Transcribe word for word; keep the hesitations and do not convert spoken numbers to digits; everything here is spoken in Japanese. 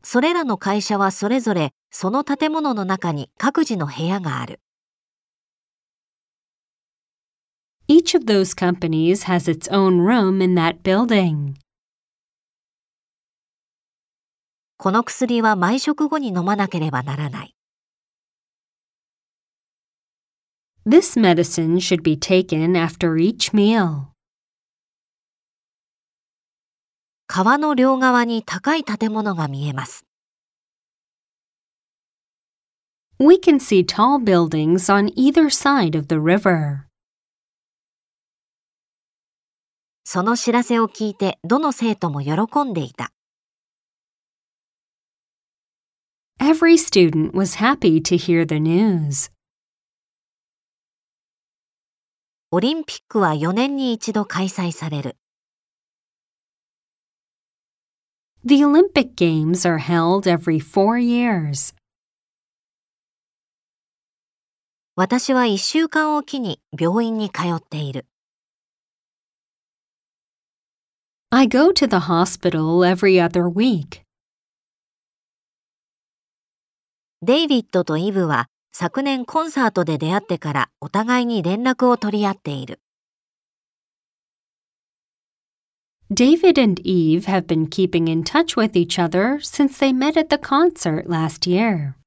それらの会社はそれぞれその建物の中に各自の部屋がある。 Each of those companies has its own room in that building. この薬は毎食後に飲まなければならない。 This medicine should be taken after each meal. 川の両側に高い建物が見えます。 We can see tall buildings on either side of the river. その知らせを聞いてどの生徒も喜んでいた。 Every student was happy to hear the news. オリンピックはよねんに一度開催される。 The Olympic Games are held every four years. 私はいっしゅうかんおきに病院に通っている。 I go to the hospital every other week. デイビッドとイブは昨年コンサートで出会ってからお互いに連絡を取り合っている。 David and Eve have been keeping in touch with each other since they met at the concert last year.